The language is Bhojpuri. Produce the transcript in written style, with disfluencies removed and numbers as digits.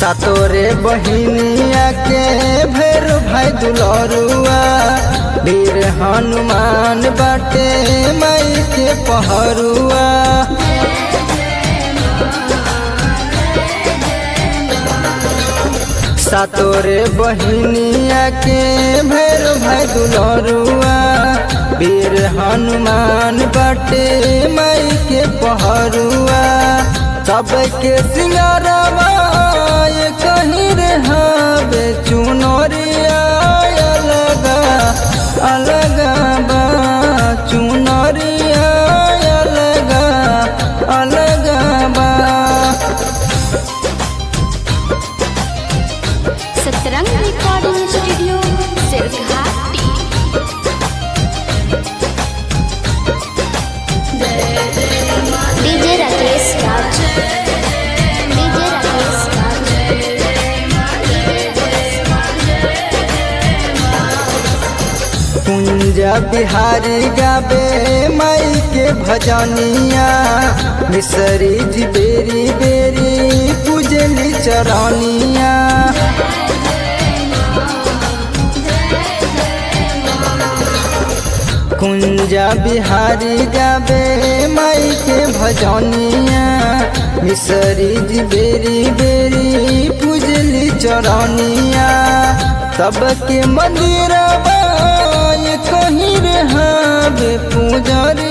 सातोरे बहिनिया के भैर भाई दुलरुआ वीर हनुमान बाटे माई के पहरुआ। सातोरे बहिनिया के भैर भाई दुलरुआ वीर हनुमान बाटे माई के पहरुआ। सबके सिंगारवा ये कहीं रे हवे चुनरिया अलगा अलगा बा चुनरिया अलगा अलगा बा। Satrang recording studio Sirghati. DJ Rakesh Raj, DJ Rakesh Raj. Kunja Bihari गावे माई के भजनिया मिसरी जी बेरी बेरी पूजली चरनिया। कुंजा बिहारी गावे माई के भजनिया मिसरी जी बेरी बेरी पूजली चरनिया। सबके मंदिरवा ये कहीं रे हवे पूजरी